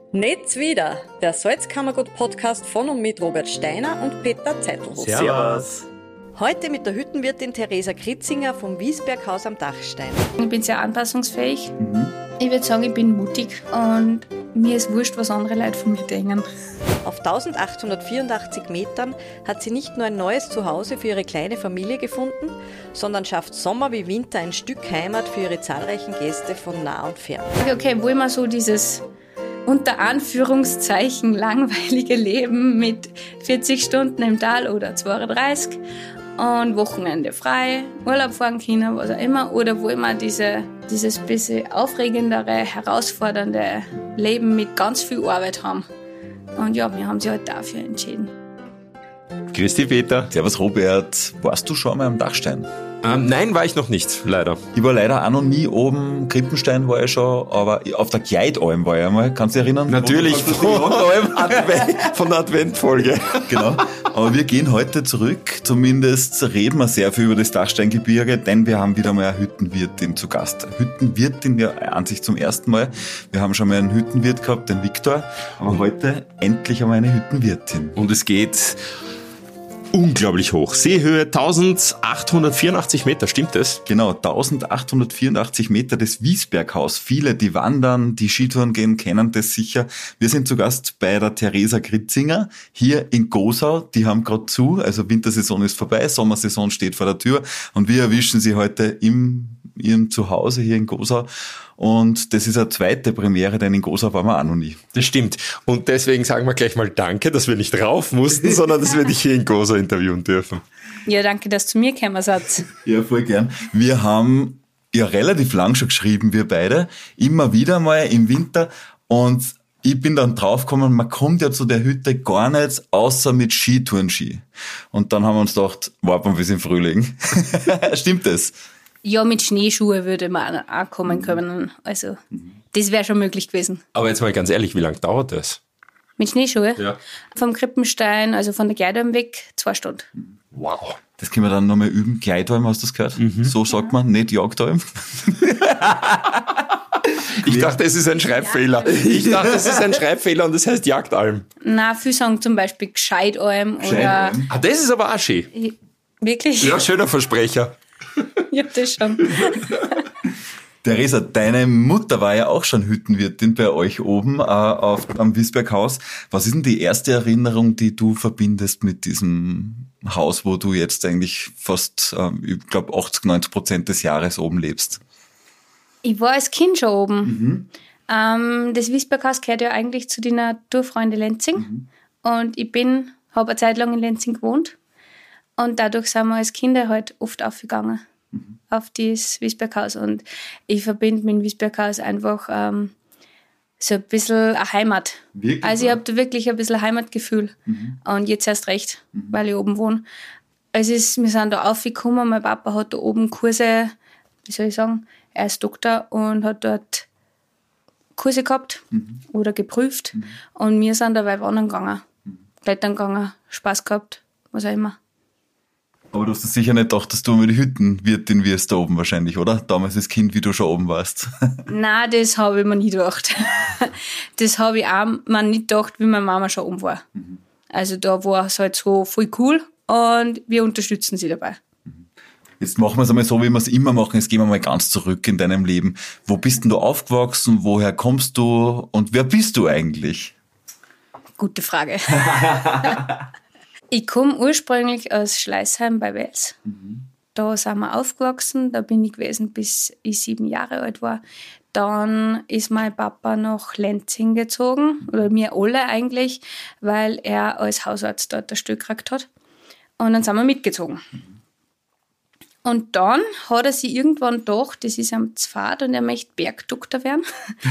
Netz wieder, der Salzkammergut-Podcast von und mit Robert Steiner und Peter Zeitelhoff. Servus. Heute mit der Hüttenwirtin Theresa Kritzinger vom Wiesberghaus am Dachstein. Ich bin sehr anpassungsfähig. Ich würde sagen, ich bin mutig und mir ist wurscht, was andere Leute von mir denken. Auf 1884 Metern hat sie nicht nur ein neues Zuhause für ihre kleine Familie gefunden, sondern schafft Sommer wie Winter ein Stück Heimat für ihre zahlreichen Gäste von nah und fern. Okay, wo immer so dieses unter Anführungszeichen langweilige Leben mit 40 Stunden im Tal oder 32 und Wochenende frei, Urlaub fahren können, was auch immer, oder wo immer dieses bisschen aufregendere, herausfordernde Leben mit ganz viel Arbeit haben. Und ja, wir haben sich halt dafür entschieden. Grüß dich, Peter. Servus, Robert. Warst du schon einmal am Dachstein? Nein, war ich noch nicht, leider. Ich war leider auch noch nie oben. Krippenstein war ich schon, aber auf der Gleitalm war ich einmal. Kannst du dich erinnern? Natürlich, von der Adventfolge. Genau. Aber wir gehen heute zurück. Zumindest reden wir sehr viel über das Dachsteingebirge, denn wir haben wieder mal eine Hüttenwirtin zu Gast. Hüttenwirtin ja an sich zum ersten Mal. Wir haben schon mal einen Hüttenwirt gehabt, den Viktor. Aber heute endlich einmal eine Hüttenwirtin. Und es geht unglaublich hoch. Seehöhe 1884 Meter, stimmt das? Genau, 1884 Meter das Wiesberghaus. Viele, die wandern, die Skitouren gehen, kennen das sicher. Wir sind zu Gast bei der Theresa Kritzinger hier in Gosau. Die haben gerade zu, also Wintersaison ist vorbei, Sommersaison steht vor der Tür und wir erwischen sie heute in ihrem Zuhause hier in Gosau. Und das ist eine zweite Premiere, denn in Gosau waren wir auch noch nie. Das stimmt. Und deswegen sagen wir gleich mal Danke, dass wir nicht rauf mussten, sondern dass wir dich hier in Gosau interviewen dürfen. Ja, danke, dass du zu mir gekommen seid. Ja, voll gern. Wir haben ja relativ lang schon geschrieben, wir beide. Immer wieder mal im Winter. Und ich bin dann draufgekommen, man kommt ja zu der Hütte gar nicht, außer mit Skitourenski. Und dann haben wir uns gedacht, warten wir bis im Frühling. Stimmt das? Ja, mit Schneeschuhe würde man auch kommen können. Also, das wäre schon möglich gewesen. Aber jetzt mal ganz ehrlich, wie lange dauert das? Mit Schneeschuhe? Ja. Vom Krippenstein, also von der Gleitalm weg, 2 Stunden. Wow. Das können wir dann nochmal üben. Gleitalm, hast du das gehört? So sagt man, nicht Jagdalm. Ich dachte, es ist ein Schreibfehler. Und das heißt Jagdalm. Nein, viele sagen zum Beispiel Gescheitalm oder... Ah, das ist aber auch schön. Wirklich? Ja, schöner Versprecher. Ja, das schon. Theresa, deine Mutter war ja auch schon Hüttenwirtin bei euch oben am Wiesberghaus. Was ist denn die erste Erinnerung, die du verbindest mit diesem Haus, wo du jetzt eigentlich fast, ich glaube, 80-90% des Jahres oben lebst? Ich war als Kind schon oben. Das Wiesberghaus gehört ja eigentlich zu den Naturfreunde Lenzing. Und ich habe eine Zeit lang in Lenzing gewohnt. Und dadurch sind wir als Kinder halt oft aufgegangen auf das Wiesberghaus. Und ich verbinde mit dem Wiesberghaus einfach so ein bisschen eine Heimat. Wirklich? Also ich habe da wirklich ein bisschen ein Heimatgefühl. Und jetzt erst recht, weil ich oben wohne. Wir sind da aufgekommen, mein Papa hat da oben Kurse, wie soll ich sagen, er ist Doktor und hat dort Kurse gehabt oder geprüft. Und wir sind dabei wandern gegangen, klettern gegangen, Spaß gehabt, was auch immer. Aber du hast dir sicher nicht gedacht, dass du einmal die Hüttenwirtin wirst da oben wahrscheinlich, oder? Damals als Kind, wie du schon oben warst. Nein, das habe ich mir nicht gedacht. Das habe ich auch mir nicht gedacht, wie meine Mama schon oben war. Also da war es halt so voll cool und wir unterstützen sie dabei. Jetzt machen wir es einmal so, wie wir es immer machen. Jetzt gehen wir mal ganz zurück in deinem Leben. Wo bist denn du aufgewachsen? Woher kommst du? Und wer bist du eigentlich? Gute Frage. Ich komme ursprünglich aus Schleißheim bei Wels. Da sind wir aufgewachsen, da bin ich gewesen, bis ich 7 Jahre alt war. Dann ist mein Papa nach Lenzing gezogen, oder wir alle eigentlich, weil er als Hausarzt dort ein Stück gekriegt hat. Und dann sind wir mitgezogen. Und dann hat er sich irgendwann gedacht, das ist am Pfad und er möchte Bergdoktor werden.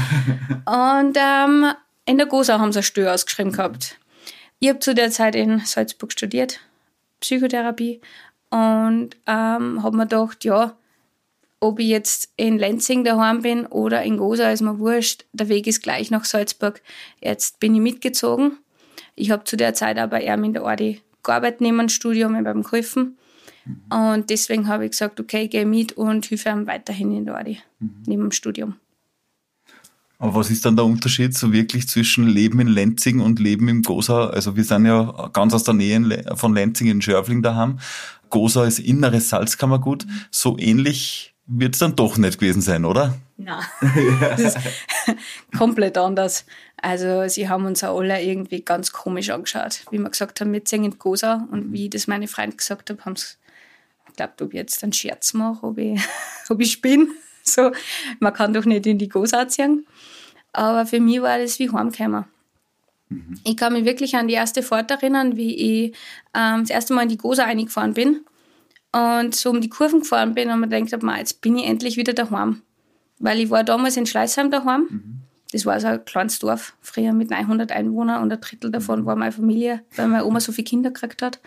Und in der Gosau haben sie eine Stelle ausgeschrieben gehabt. Ich habe zu der Zeit in Salzburg studiert, Psychotherapie, und habe mir gedacht, ja, ob ich jetzt in Lenzing daheim bin oder in Gosau, ist mir wurscht. Der Weg ist gleich nach Salzburg. Jetzt bin ich mitgezogen. Ich habe zu der Zeit auch bei ihm in der Ordi gearbeitet neben dem Studium, ich habe ihm geholfen. Und deswegen habe ich gesagt, okay, ich gehe mit und helfe ihm weiterhin in der Ordi, neben dem Studium. Aber was ist dann der Unterschied so wirklich zwischen Leben in Lenzing und Leben im Gosau? Also wir sind ja ganz aus der Nähe von Lenzing in Schörfling daheim. Gosau ist inneres Salzkammergut. So ähnlich wird es dann doch nicht gewesen sein, oder? Nein, das ist komplett anders. Also sie haben uns auch alle irgendwie ganz komisch angeschaut. Wie wir gesagt haben, wir ziehen in Gosau. Und wie ich das meine Freunde gesagt habe, haben sie geglaubt, ob ich jetzt einen Scherz mache, ob ich spinne. So, man kann doch nicht in die Gosau ziehen. Aber für mich war das wie heimgekommen. Ich kann mich wirklich an die erste Fahrt erinnern, wie ich das erste Mal in die Gosau reingefahren bin und so um die Kurven gefahren bin und mir gedacht habe, jetzt bin ich endlich wieder daheim. Weil ich war damals in Schleißheim daheim. Das war so ein kleines Dorf, früher mit 900 Einwohnern und ein Drittel davon war meine Familie, weil meine Oma so viele Kinder gekriegt hat.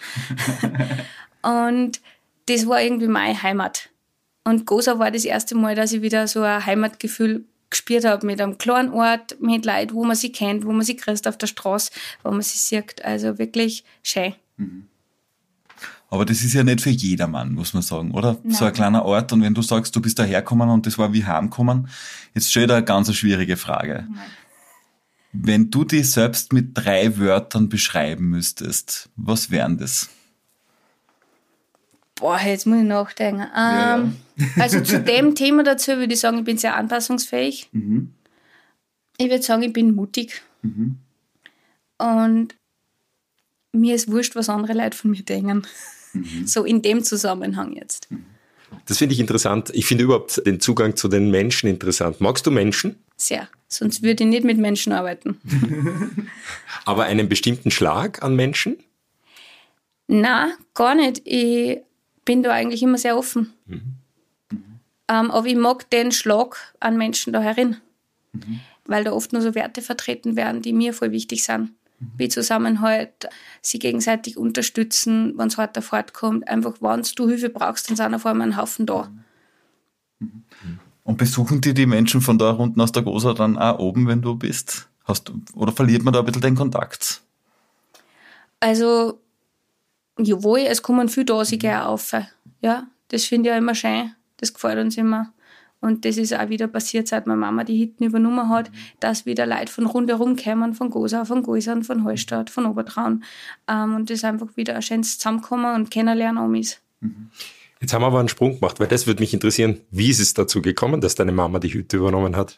Und das war irgendwie meine Heimat. Und Gosau war das erste Mal, dass ich wieder so ein Heimatgefühl gespürt habe mit einem kleinen Ort, mit Leuten, wo man sie kennt, wo man sie kriegt auf der Straße, wo man sie sieht. Also wirklich schön. Aber das ist ja nicht für jedermann, muss man sagen, oder? Nein. So ein kleiner Ort und wenn du sagst, du bist dahergekommen und das war wie heimkommen, jetzt stellt eine ganz schwierige Frage. Nein. Wenn du dich selbst mit 3 Wörtern beschreiben müsstest, was wären das? Boah, jetzt muss ich nachdenken. Also zu dem Thema dazu würde ich sagen, ich bin sehr anpassungsfähig. Ich würde sagen, ich bin mutig. Und mir ist wurscht, was andere Leute von mir denken. So in dem Zusammenhang jetzt. Das finde ich interessant. Ich finde überhaupt den Zugang zu den Menschen interessant. Magst du Menschen? Sehr. Sonst würde ich nicht mit Menschen arbeiten. Aber einen bestimmten Schlag an Menschen? Nein, gar nicht. Ich bin da eigentlich immer sehr offen. Aber ich mag den Schlag an Menschen da herin. Weil da oft nur so Werte vertreten werden, die mir voll wichtig sind. Wie Zusammenhalt, sie gegenseitig unterstützen, wenn es hart auf hart kommt. Einfach, wenn du Hilfe brauchst, dann sind auf einmal ein Haufen da. Und besuchen die Menschen von da unten aus der Gosau dann auch oben, wenn du bist? Oder verliert man da ein bisschen den Kontakt? Also, jawohl, es kommen viele da, sie gehen auf. Ja, das finde ich auch immer schön. Das gefällt uns immer. Und das ist auch wieder passiert, seit meine Mama die Hitten übernommen hat, dass wieder Leute von rundherum kommen, von Gosau, von Goisern, von Hallstatt, von Obertraun. Und das einfach wieder ein schönes Zusammenkommen und Kennenlernen um ist. Jetzt haben wir aber einen Sprung gemacht, weil das würde mich interessieren. Wie ist es dazu gekommen, dass deine Mama die Hütte übernommen hat?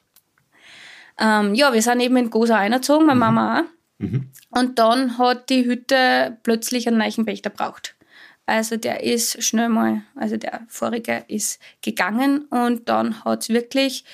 Ja, wir sind eben in Gosau eingezogen, meine Mama auch. Und dann hat die Hütte plötzlich einen neuen Pächter gebraucht. Also der ist schnell mal, also der vorige ist gegangen und dann haben sie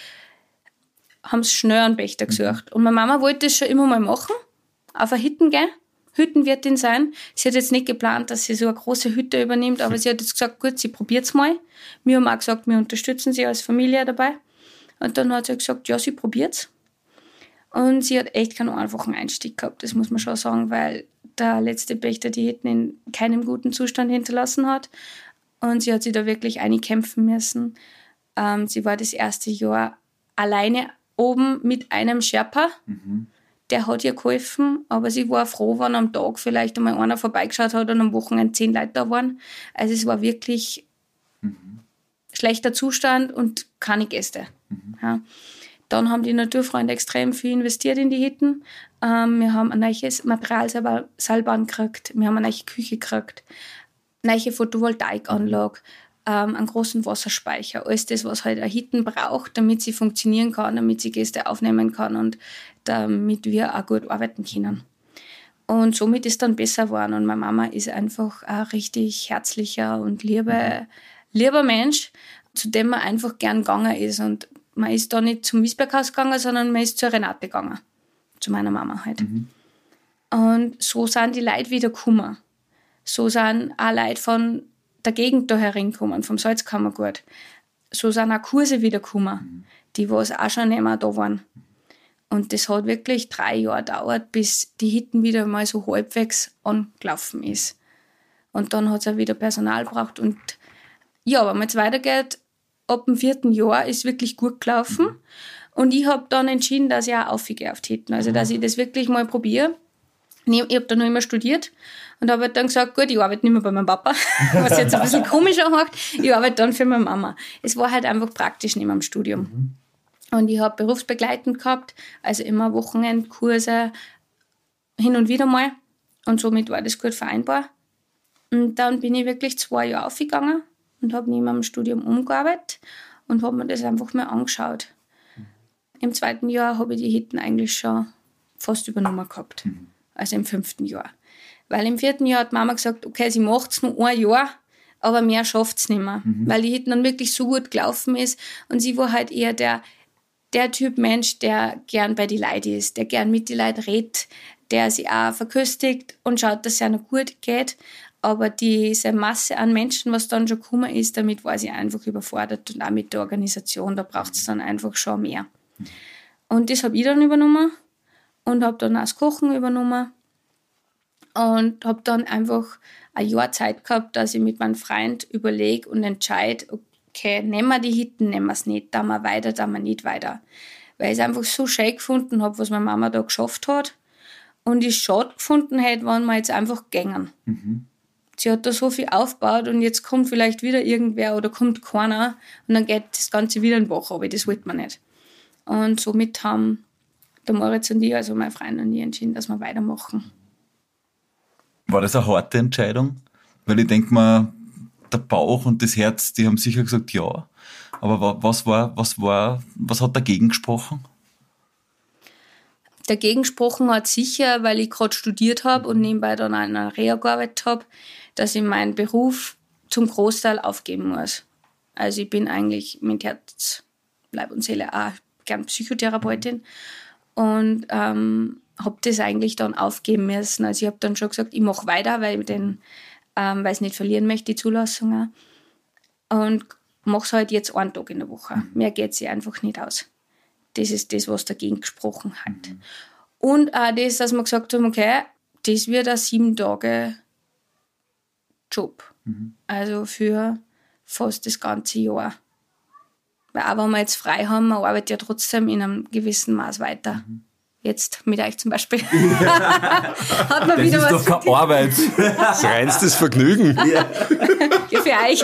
schnell einen Pächter gesucht. Und meine Mama wollte das schon immer mal machen, auf eine Hütten gehen, Hüttenwirtin sein. Sie hat jetzt nicht geplant, dass sie so eine große Hütte übernimmt, aber sie hat jetzt gesagt, gut, sie probiert es mal. Wir haben auch gesagt, wir unterstützen sie als Familie dabei. Und dann hat sie gesagt, ja, sie probiert es. Und sie hat echt keinen einfachen Einstieg gehabt, das muss man schon sagen, weil der letzte Pächter die Hütten in keinem guten Zustand hinterlassen hat. Und sie hat sich da wirklich einkämpfen müssen. Sie war das erste Jahr alleine oben mit einem Sherpa. Der hat ihr geholfen, aber sie war froh, wenn am Tag vielleicht einmal einer vorbeigeschaut hat und am Wochenende 10 Leute da waren. Also es war wirklich schlechter Zustand und keine Gäste. Ja. Dann haben die Naturfreunde extrem viel investiert in die Hütten. Wir haben ein neues Materialseilbahn gekriegt, wir haben eine neue Küche gekriegt, eine neue Photovoltaikanlage, einen großen Wasserspeicher, alles das, was halt eine Hütten braucht, damit sie funktionieren kann, damit sie Gäste aufnehmen kann und damit wir auch gut arbeiten können. Und somit ist dann besser geworden und meine Mama ist einfach ein richtig herzlicher und lieber Mensch, zu dem man einfach gern gegangen ist. Und man ist da nicht zum Wiesberghaus gegangen, sondern man ist zur Renate gegangen. Zu meiner Mama halt. Und so sind die Leute wieder gekommen. So sind auch Leute von der Gegend da hereingekommen, vom Salzkammergut. So sind auch Kurse wieder gekommen, die was auch schon nicht mehr da waren. Und das hat wirklich 3 Jahre gedauert, bis die Hütten wieder mal so halbwegs angelaufen ist. Und dann hat es auch wieder Personal gebraucht. Und ja, wenn man jetzt weitergeht, ab dem 4. Jahr ist wirklich gut gelaufen. Und ich habe dann entschieden, dass ich auch aufgehe auf die Hütten. Also, dass ich das wirklich mal probiere. Ich habe dann noch immer studiert und habe dann gesagt, gut, ich arbeite nicht mehr bei meinem Papa, was jetzt ein bisschen komisch anmacht. Ich arbeite dann für meine Mama. Es war halt einfach praktisch neben dem Studium. Und ich habe berufsbegleitend gehabt, also immer Wochenendkurse hin und wieder mal. Und somit war das gut vereinbar. Und dann bin ich wirklich 2 Jahre aufgegangen und habe neben meinem Studium umgearbeitet und habe mir das einfach mal angeschaut. Im 2. Jahr habe ich die Hütten eigentlich schon fast übernommen gehabt. Also im 5. Jahr. Weil im 4. Jahr hat Mama gesagt, okay, sie macht es noch 1 Jahr, aber mehr schafft es nicht mehr. Weil die Hütten dann wirklich so gut gelaufen ist. Und sie war halt eher der Typ Mensch, der gern bei den Leuten ist, der gern mit den Leuten redet, der sich auch verköstigt und schaut, dass es einer gut geht. Aber diese Masse an Menschen, was dann schon gekommen ist, damit war sie einfach überfordert. Und auch mit der Organisation, da braucht es dann einfach schon mehr. Und das habe ich dann übernommen und habe dann auch das Kochen übernommen. Und habe dann einfach ein Jahr Zeit gehabt, dass ich mit meinem Freund überlege und entscheide, okay, nehmen wir die Hütten, nehmen wir es nicht, da wir weiter, da wir nicht weiter. Weil ich es einfach so schön gefunden habe, was meine Mama da geschafft hat. Und ich schade gefunden hätte, wenn wir jetzt einfach gängen. Sie hat da so viel aufgebaut und jetzt kommt vielleicht wieder irgendwer oder kommt keiner und dann geht das Ganze wieder in den Bach, aber das wollte man nicht. Und somit haben der Moritz und ich, also mein Freund und ich, entschieden, dass wir weitermachen. War das eine harte Entscheidung? Weil ich denke mal, der Bauch und das Herz, die haben sicher gesagt ja. Aber was hat dagegen gesprochen? Dagegen gesprochen hat sicher, weil ich gerade studiert habe und nebenbei dann an einer Reha gearbeitet habe, dass ich meinen Beruf zum Großteil aufgeben muss. Also ich bin eigentlich mit Herz, Leib und Seele auch gern Psychotherapeutin und habe das eigentlich dann aufgeben müssen. Also ich habe dann schon gesagt, ich mache weiter, weil ich es nicht verlieren möchte, die Zulassung auch. Und mache es halt jetzt 1 Tag in der Woche. Mehr geht sich einfach nicht aus. Das ist das, was dagegen gesprochen hat. Und auch das, dass wir gesagt haben, okay, das wird ein 7 Tage Job. Also für fast das ganze Jahr. Weil auch wenn wir jetzt frei haben, man arbeitet ja trotzdem in einem gewissen Maß weiter. Jetzt mit euch zum Beispiel. Hat man Das wieder ist was doch keine Arbeit. Das reinstes Vergnügen. ja, für euch.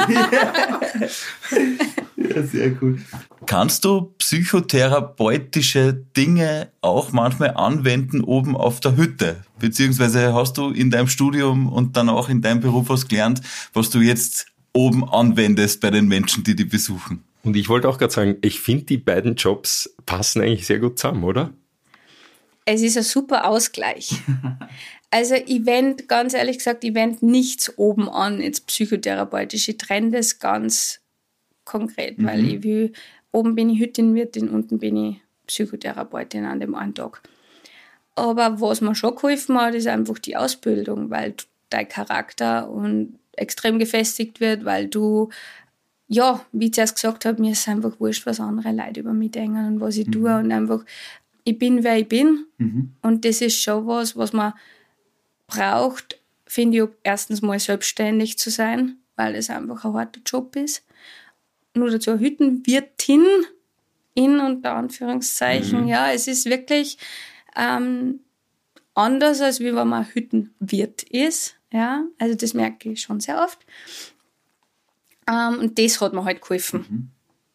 Ja, sehr cool. Kannst du psychotherapeutische Dinge auch manchmal anwenden oben auf der Hütte? Beziehungsweise hast du in deinem Studium und dann auch in deinem Beruf was gelernt, was du jetzt oben anwendest bei den Menschen, die besuchen? Und ich wollte auch gerade sagen, ich finde, die beiden Jobs passen eigentlich sehr gut zusammen, oder? Es ist ein super Ausgleich. Also ich wende, ganz ehrlich gesagt, ich wende nichts oben an, jetzt psychotherapeutisch. Ich trenne das ganz konkret, weil ich will, oben bin ich Hüttenwirtin, unten bin ich Psychotherapeutin an dem einen Tag. Aber was mir schon geholfen hat, ist einfach die Ausbildung, weil dein Charakter und extrem gefestigt wird, weil du, ja, wie ich zuerst gesagt habe, mir ist einfach wurscht, was andere Leute über mich denken und was ich tue und einfach, ich bin, wer ich bin und das ist schon was man braucht, finde ich, erstens mal selbstständig zu sein, weil es einfach ein harter Job ist. Nur dazu eine Hüttenwirtin, in unter Anführungszeichen, ja, es ist wirklich anders, als wie wenn man Hüttenwirt ist, ja, also das merke ich schon sehr oft. Und das hat mir halt geholfen.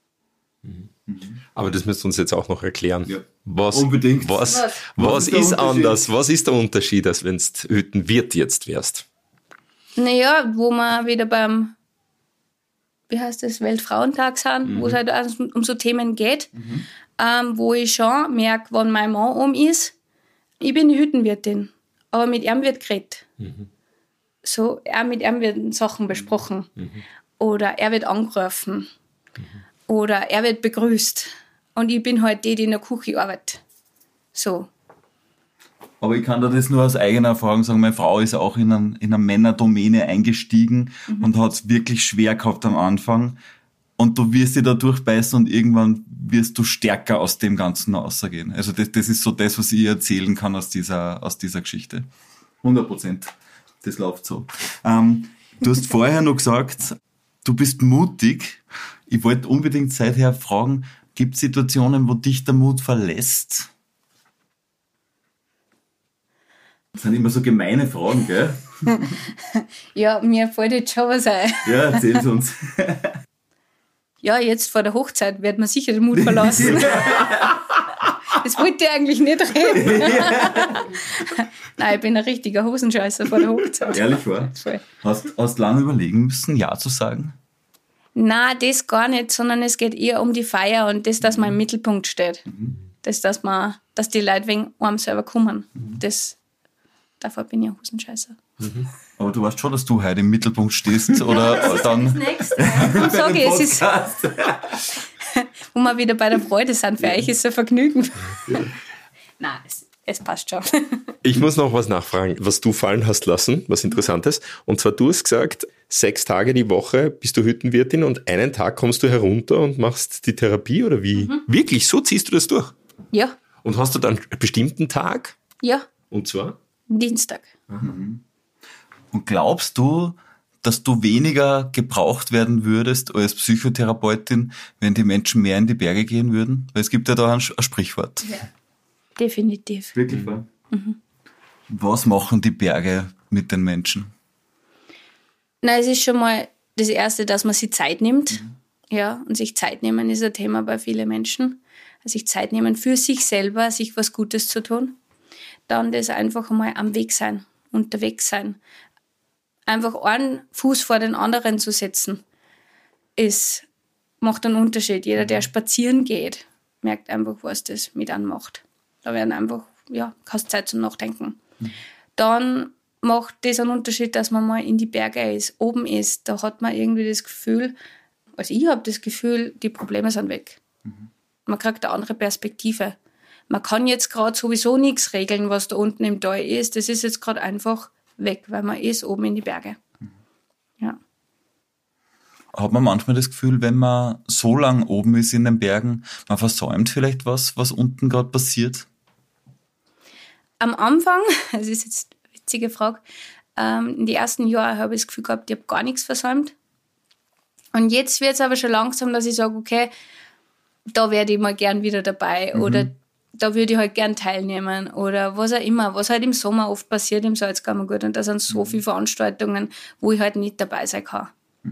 Aber das müsst ihr uns jetzt auch noch erklären. Ja, was, unbedingt. Was ist anders? Was ist der Unterschied, als wenn du Hüttenwirt jetzt wärst? Naja, wo wir wieder beim, wie heißt das, Weltfrauentag sind, wo es halt um so Themen geht, wo ich schon merke, wenn mein Mann ist, ich bin die Hüttenwirtin, aber mit ihm wird geredet. So, mit ihm werden Sachen besprochen. Oder er wird angerufen. Oder er wird begrüßt. Und ich bin halt die in der Küche arbeitet. So. Aber ich kann da das nur aus eigener Erfahrung sagen, meine Frau ist auch in einer Männerdomäne eingestiegen und hat es wirklich schwer gehabt am Anfang. Und du wirst dich da durchbeißen und irgendwann wirst du stärker aus dem Ganzen rausgehen. Also das ist so das, was ich erzählen kann aus dieser Geschichte. 100%. Das läuft so. Du hast vorher noch gesagt, du bist mutig. Ich wollte unbedingt seither fragen, gibt es Situationen, wo dich der Mut verlässt? Das sind immer so gemeine Fragen, gell? Ja, mir fällt jetzt schon was ein. Ja, erzähl's uns. Ja, jetzt vor der Hochzeit wird man sicher den Mut verlassen. Das wollte ich eigentlich nicht reden. Nein, ich bin ein richtiger Hosenscheißer vor der Hochzeit. Ehrlich wahr? Voll. Hast lange überlegen müssen, Ja zu sagen? Nein, das gar nicht, sondern es geht eher um die Feier und das, dass man im Mittelpunkt steht. Das, dass die Leute wegen einem selber kommen. Davor bin ich ein Hosenscheißer. Aber du weißt schon, dass du heute im Mittelpunkt stehst, oder Das dann... ist das Nächste. Darum sage ich, es ist... Wo wir wieder bei der Freude sind, für euch ist es ein Vergnügen. Nein, es passt schon. Ich muss noch was nachfragen, was du fallen hast lassen, was Interessantes. Und zwar, du hast gesagt, 6 Tage die Woche bist du Hüttenwirtin und einen Tag kommst du herunter und machst die Therapie, oder wie? Wirklich, so ziehst du das durch? Ja, Und hast du dann einen bestimmten Tag? ja, Und zwar? Dienstag. Und glaubst du, dass du weniger gebraucht werden würdest als Psychotherapeutin, wenn die Menschen mehr in die Berge gehen würden? Weil es gibt ja da ein Sprichwort. Ja. Definitiv. Wirklich wahr? Was machen die Berge mit den Menschen? Na, es ist schon mal das Erste, dass man sich Zeit nimmt. Ja, und sich Zeit nehmen ist ein Thema bei vielen Menschen. Sich Zeit nehmen für sich selber, sich was Gutes zu tun. Dann das einfach einmal am Weg sein, unterwegs sein. Einfach einen Fuß vor den anderen zu setzen, macht einen Unterschied. Jeder, der spazieren geht, merkt einfach, was das mit einem macht. Da werden einfach, keine Zeit zum Nachdenken. Dann macht das einen Unterschied, dass man mal in die Berge ist, oben ist. Da hat man irgendwie das Gefühl, also ich habe das Gefühl, die Probleme sind weg. Man kriegt eine andere Perspektive. Man kann jetzt gerade sowieso nichts regeln, was da unten im Tal ist. Das ist jetzt gerade einfach weg, weil man ist oben in die Berge. Ja. Hat man manchmal das Gefühl, wenn man so lang oben ist in den Bergen, man versäumt vielleicht was unten gerade passiert? Am Anfang, das ist jetzt eine witzige Frage, in den ersten Jahren habe ich das Gefühl gehabt, ich habe gar nichts versäumt. Und jetzt wird es aber schon langsam, dass ich sage, okay, da werde ich mal gern wieder dabei oder da würde ich halt gern teilnehmen oder was auch immer, was halt im Sommer oft passiert im Salzkammergut. Und da sind so viele Veranstaltungen, wo ich halt nicht dabei sein kann.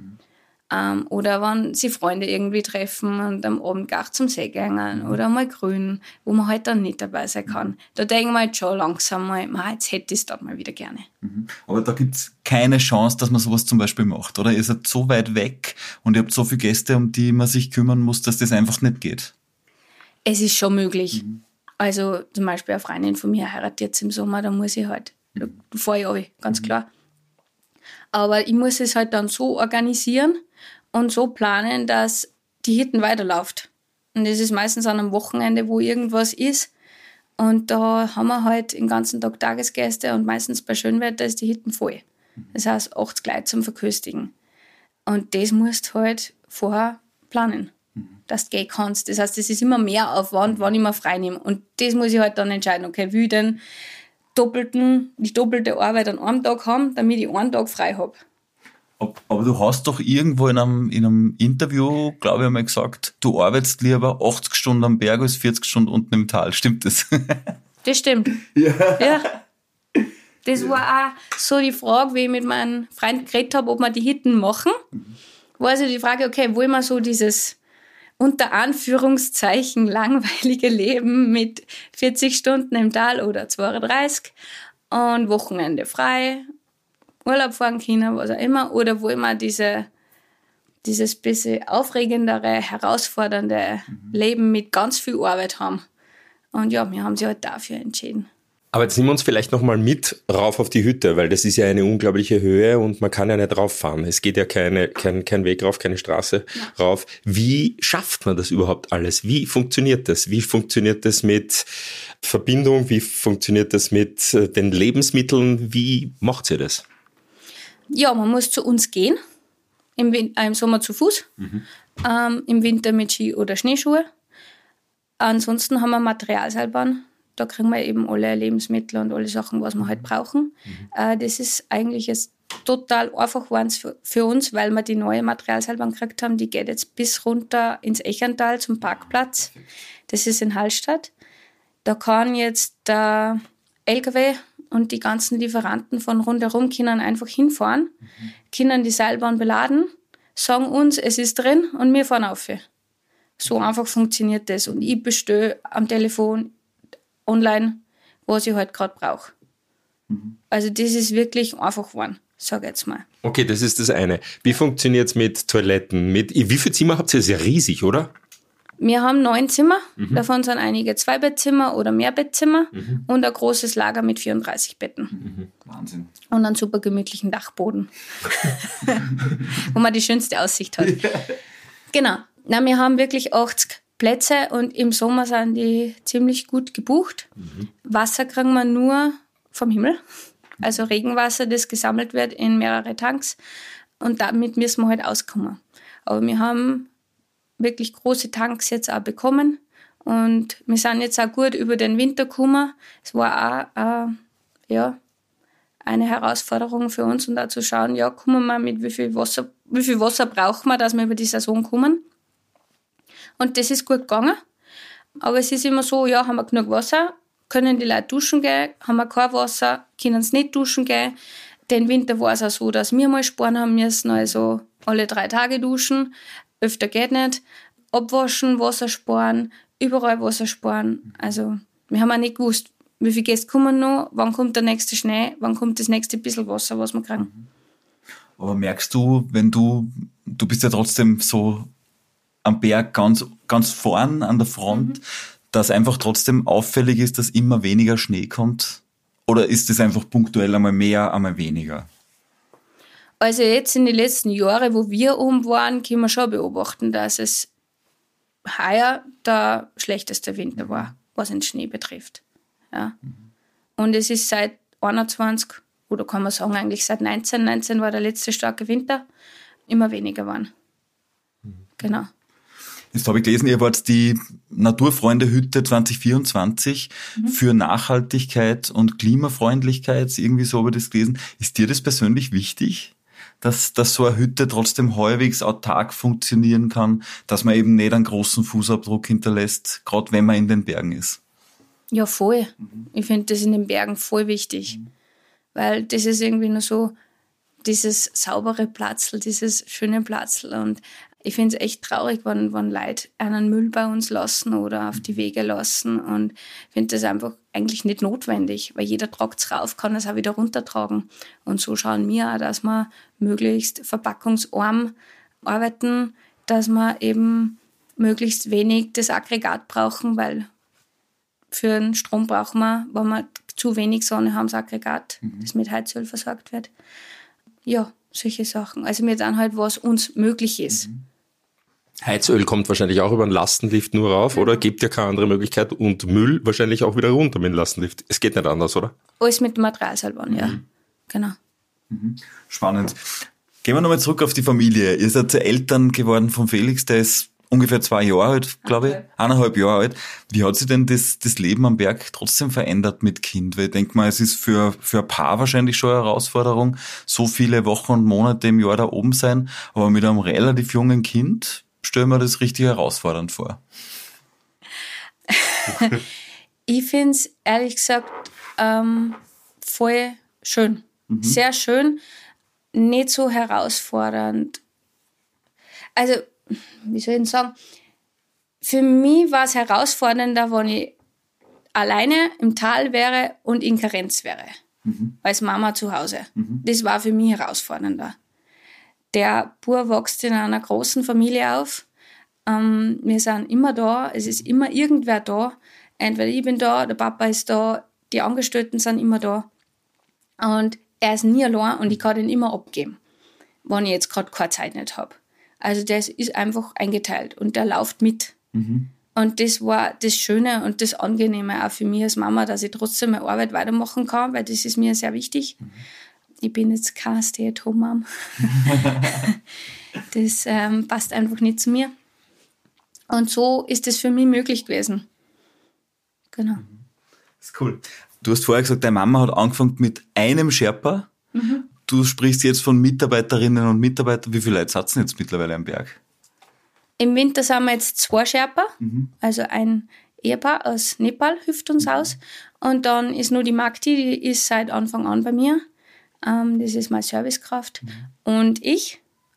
Oder wenn sich Freunde irgendwie treffen und am Abend gar zum See gehen oder mal grün, wo man halt dann nicht dabei sein kann. Da denken wir halt schon langsam mal, jetzt hätte ich es da mal wieder gerne. Aber da gibt's keine Chance, dass man sowas zum Beispiel macht, oder? Ihr seid so weit weg und ihr habt so viele Gäste, um die man sich kümmern muss, dass das einfach nicht geht. Es ist schon möglich. Also zum Beispiel eine Freundin von mir heiratet jetzt im Sommer, da muss ich halt, da fahre ich runter, ganz klar. Aber ich muss es halt dann so organisieren und so planen, dass die Hütten weiterläuft. Und das ist meistens an einem Wochenende, wo irgendwas ist. Und da haben wir halt den ganzen Tag Tagesgäste und meistens bei Schönwetter ist die Hütten voll. Das heißt, 8 Leute zum Verköstigen. Und das musst du halt vorher planen, dass du gehen kannst. Das heißt, das ist immer mehr Aufwand, wann ich mir frei nehme. Und das muss ich halt dann entscheiden. Okay, will ich denn die doppelte Arbeit an einem Tag haben, damit ich einen Tag frei habe. Aber du hast doch irgendwo in einem Interview, glaube ich, einmal gesagt, du arbeitest lieber 80 Stunden am Berg als 40 Stunden unten im Tal. Stimmt das? Das stimmt. Ja. Das war auch so die Frage, wie ich mit meinem Freund geredet habe, ob wir die Hütten machen. War also die Frage, okay, wollen wir so dieses unter Anführungszeichen langweilige Leben mit 40 Stunden im Tal oder 32 und Wochenende frei, Urlaub fahren können, was auch immer, oder wollen wir dieses bisschen aufregendere, herausfordernde Leben mit ganz viel Arbeit haben. Und ja, wir haben sich halt dafür entschieden. Aber jetzt nehmen wir uns vielleicht nochmal mit rauf auf die Hütte, weil das ist ja eine unglaubliche Höhe und man kann ja nicht rauffahren. Es geht ja kein Weg rauf, keine Straße rauf. Wie schafft man das überhaupt alles? Wie funktioniert das? Wie funktioniert das mit Verbindung? Wie funktioniert das mit den Lebensmitteln? Wie macht ihr das? Ja, man muss zu uns gehen. Im Sommer zu Fuß, im Winter mit Ski oder Schneeschuhe. Ansonsten haben wir Materialseilbahn. Da kriegen wir eben alle Lebensmittel und alle Sachen, was wir halt brauchen. Das ist eigentlich jetzt total einfach für uns, weil wir die neue Materialseilbahn gekriegt haben. Die geht jetzt bis runter ins Echental zum Parkplatz. Das ist in Hallstatt. Da kann jetzt der LKW und die ganzen Lieferanten von rundherum können einfach hinfahren, können die Seilbahn beladen, sagen uns, es ist drin und wir fahren auf. So einfach funktioniert das. Und ich bestelle am Telefon, online, was ich halt gerade brauche. Also das ist wirklich einfach geworden, sage ich jetzt mal. Okay, das ist das eine. Wie funktioniert es mit Toiletten? Wie viele Zimmer habt ihr? Das ist ja riesig, oder? Wir haben 9 Zimmer, davon sind einige 2-Bettzimmer oder Mehrbettzimmer und ein großes Lager mit 34 Betten. Wahnsinn. Und einen super gemütlichen Dachboden, wo man die schönste Aussicht hat. Genau. Na, wir haben wirklich 80 Plätze und im Sommer sind die ziemlich gut gebucht. Wasser kriegen wir nur vom Himmel, also Regenwasser, das gesammelt wird in mehrere Tanks und damit müssen wir halt auskommen. Aber wir haben wirklich große Tanks jetzt auch bekommen und wir sind jetzt auch gut über den Winter gekommen. Es war auch eine Herausforderung für uns und auch zu schauen, ja, kommen wir mit wie viel Wasser brauchen wir, dass wir über die Saison kommen. Und das ist gut gegangen. Aber es ist immer so, ja, haben wir genug Wasser, können die Leute duschen gehen, haben wir kein Wasser, können sie nicht duschen gehen. Den Winter war es auch so, dass wir mal sparen haben müssen, also alle 3 Tage duschen, öfter geht nicht. Abwaschen, Wasser sparen, überall Wasser sparen. Also wir haben auch nicht gewusst, wie viele Gäste kommen noch, wann kommt der nächste Schnee, wann kommt das nächste bisschen Wasser, was wir kriegen. Aber merkst du, wenn du bist ja trotzdem so am Berg ganz vorn an der Front, dass einfach trotzdem auffällig ist, dass immer weniger Schnee kommt? Oder ist es einfach punktuell einmal mehr, einmal weniger? Also jetzt in den letzten Jahren, wo wir oben waren, können wir schon beobachten, dass es heuer der schlechteste Winter war, was den Schnee betrifft. Ja. Und es ist seit 21, oder kann man sagen eigentlich seit 19 war der letzte starke Winter, immer weniger geworden. Genau. Jetzt habe ich gelesen, ihr wart die Naturfreunde-Hütte 2024 für Nachhaltigkeit und Klimafreundlichkeit, irgendwie so habe ich das gelesen. Ist dir das persönlich wichtig, dass so eine Hütte trotzdem halbwegs autark funktionieren kann, dass man eben nicht einen großen Fußabdruck hinterlässt, gerade wenn man in den Bergen ist? Ja, voll. Ich finde das in den Bergen voll wichtig, weil das ist irgendwie nur so dieses saubere Platzl, dieses schöne Platzl und ich finde es echt traurig, wenn Leute einen Müll bei uns lassen oder auf die Wege lassen. Und ich finde das einfach eigentlich nicht notwendig, weil jeder tragt es rauf, kann es auch wieder runtertragen. Und so schauen wir auch, dass wir möglichst verpackungsarm arbeiten, dass wir eben möglichst wenig das Aggregat brauchen, weil für den Strom brauchen wir, wenn wir zu wenig Sonne haben, das Aggregat, das mit Heizöl versorgt wird. Ja, solche Sachen. Also wir dann halt, was uns möglich ist. Heizöl kommt wahrscheinlich auch über den Lastenlift nur rauf, oder? Gibt ja keine andere Möglichkeit. Und Müll wahrscheinlich auch wieder runter mit dem Lastenlift. Es geht nicht anders, oder? Alles mit dem Materialsalbern, ja. Genau. Spannend. Gehen wir nochmal zurück auf die Familie. Ihr seid Eltern geworden von Felix, der ist ungefähr 2 Jahre alt, glaube ich. 1,5 Jahre alt. Wie hat sich denn das Leben am Berg trotzdem verändert mit Kind? Weil ich denke mal, es ist für ein Paar wahrscheinlich schon eine Herausforderung, so viele Wochen und Monate im Jahr da oben sein. Aber mit einem relativ jungen Kind stelle mir das richtig herausfordernd vor. Ich finde es ehrlich gesagt voll schön. Sehr schön, nicht so herausfordernd. Also, wie soll ich denn sagen? Für mich war es herausfordernder, wenn ich alleine im Tal wäre und in Karenz wäre. Als Mama zu Hause. Das war für mich herausfordernder. Der Bub wächst in einer großen Familie auf. Wir sind immer da. Es ist immer irgendwer da. Entweder ich bin da, der Papa ist da, die Angestellten sind immer da. Und er ist nie allein und ich kann ihn immer abgeben, wenn ich jetzt gerade keine Zeit nicht habe. Also das ist einfach eingeteilt und der läuft mit. Und das war das Schöne und das Angenehme auch für mich als Mama, dass ich trotzdem meine Arbeit weitermachen kann, weil das ist mir sehr wichtig. Ich bin jetzt keine Stay-at-home-Mom. Das passt einfach nicht zu mir. Und so ist es für mich möglich gewesen. Genau. Das ist cool. Du hast vorher gesagt, deine Mama hat angefangen mit einem Sherpa. Du sprichst jetzt von Mitarbeiterinnen und Mitarbeitern. Wie viele Leute sitzen jetzt mittlerweile am Berg? Im Winter sind wir jetzt 2 Sherpa. Also ein Ehepaar aus Nepal hilft uns aus. Und dann ist nur die Magdi, die ist seit Anfang an bei mir. Das ist meine Servicekraft. Und ich,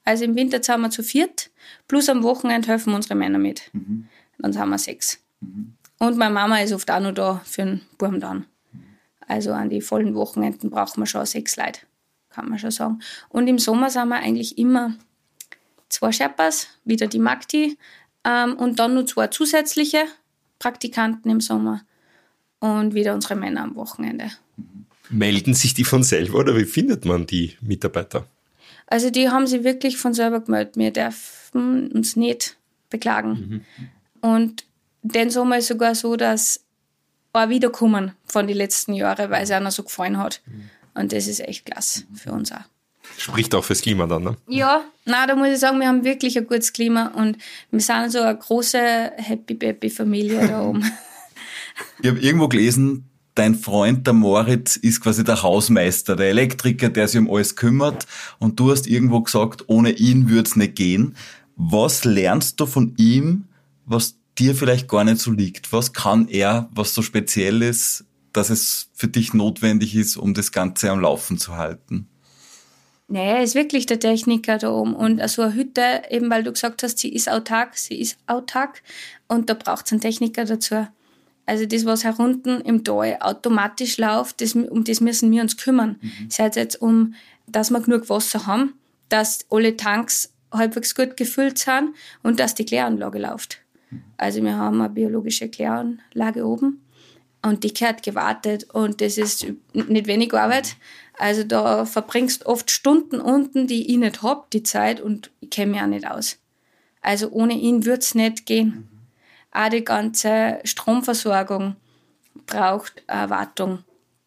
Also im Winter sind wir zu 4, plus am Wochenende helfen unsere Männer mit. Dann sind wir 6. Und meine Mama ist oft auch noch da für den Burm dann. Also an die vollen Wochenenden brauchen wir schon 6 Leute, kann man schon sagen. Und im Sommer sind wir eigentlich immer 2 Sherpas, wieder die Magdi, und dann noch 2 zusätzliche Praktikanten im Sommer und wieder unsere Männer am Wochenende. Melden sich die von selber oder wie findet man die Mitarbeiter? Also die haben sich wirklich von selber gemeldet. Wir dürfen uns nicht beklagen. Und den Sommer ist sogar so, dass auch wiederkommen von den letzten Jahren, weil es einer so gefallen hat. Und das ist echt klasse für uns auch. Spricht auch fürs Klima dann, ne? Ja, da muss ich sagen, wir haben wirklich ein gutes Klima und wir sind so eine große Happy-Baby-Familie da oben. Ich habe irgendwo gelesen, dein Freund, der Moritz, ist quasi der Hausmeister, der Elektriker, der sich um alles kümmert. Und du hast irgendwo gesagt, ohne ihn würde es nicht gehen. Was lernst du von ihm, was dir vielleicht gar nicht so liegt? Was kann er, was so speziell ist, dass es für dich notwendig ist, um das Ganze am Laufen zu halten? Nee, er ist wirklich der Techniker da oben. Und so eine Hütte, eben weil du gesagt hast, sie ist autark und da braucht es einen Techniker dazu. Also das, was herunten im Tal automatisch läuft, um das müssen wir uns kümmern. Sei es jetzt dass wir genug Wasser haben, dass alle Tanks halbwegs gut gefüllt sind und dass die Kläranlage läuft. Also wir haben eine biologische Kläranlage oben und die gehört gewartet und das ist nicht wenig Arbeit. Also da verbringst oft Stunden unten, die ich nicht habe, die Zeit, und ich kenne mich auch nicht aus. Also ohne ihn würde es nicht gehen. Auch die ganze Stromversorgung braucht eine Wartung.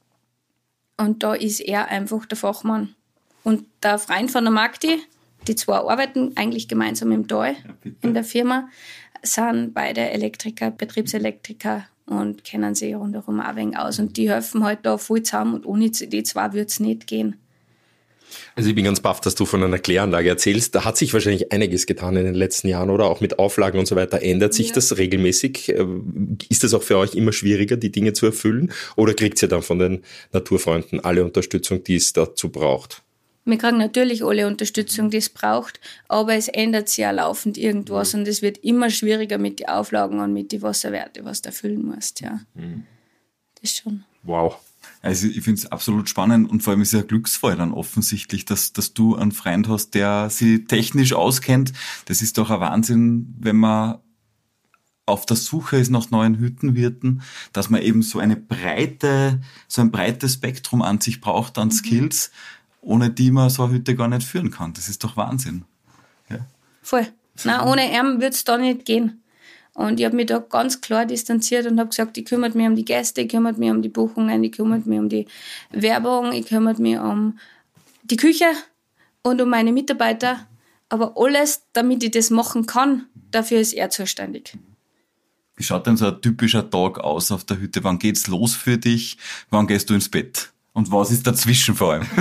Und da ist er einfach der Fachmann. Und der Freund von der Magdi, die 2 arbeiten eigentlich gemeinsam im Tal, in der Firma, sind beide Elektriker, Betriebselektriker und kennen sich rundherum auch ein wenig aus. Und die helfen halt da voll zusammen und ohne die 2 würde es nicht gehen. Also ich bin ganz baff, dass du von einer Kläranlage erzählst. Da hat sich wahrscheinlich einiges getan in den letzten Jahren, oder? Auch mit Auflagen und so weiter. Ändert sich das regelmäßig? Ist das auch für euch immer schwieriger, die Dinge zu erfüllen? Oder kriegt ihr dann von den Naturfreunden alle Unterstützung, die es dazu braucht? Wir kriegen natürlich alle Unterstützung, die es braucht, aber es ändert sich ja laufend irgendwas und es wird immer schwieriger mit den Auflagen und mit den Wasserwerten, was du erfüllen musst. Ja. Das schon. Wow. Also ich finde es absolut spannend und vor allem ist es ja ein Glücksfall dann offensichtlich, dass du einen Freund hast, der sich technisch auskennt. Das ist doch ein Wahnsinn, wenn man auf der Suche ist nach neuen Hüttenwirten, dass man eben so ein breites Spektrum an sich braucht an Skills, ohne die man so eine Hütte gar nicht führen kann. Das ist doch Wahnsinn. Ja. Voll. Nein, ohne ihn würde es da nicht gehen. Und ich habe mich da ganz klar distanziert und habe gesagt, ich kümmere mich um die Gäste, ich kümmere mich um die Buchungen, ich kümmere mich um die Werbung, ich kümmere mich um die Küche und um meine Mitarbeiter. Aber alles, damit ich das machen kann, dafür ist er zuständig. Wie schaut denn so ein typischer Tag aus auf der Hütte? Wann geht's los für dich? Wann gehst du ins Bett? Und was ist dazwischen vor allem?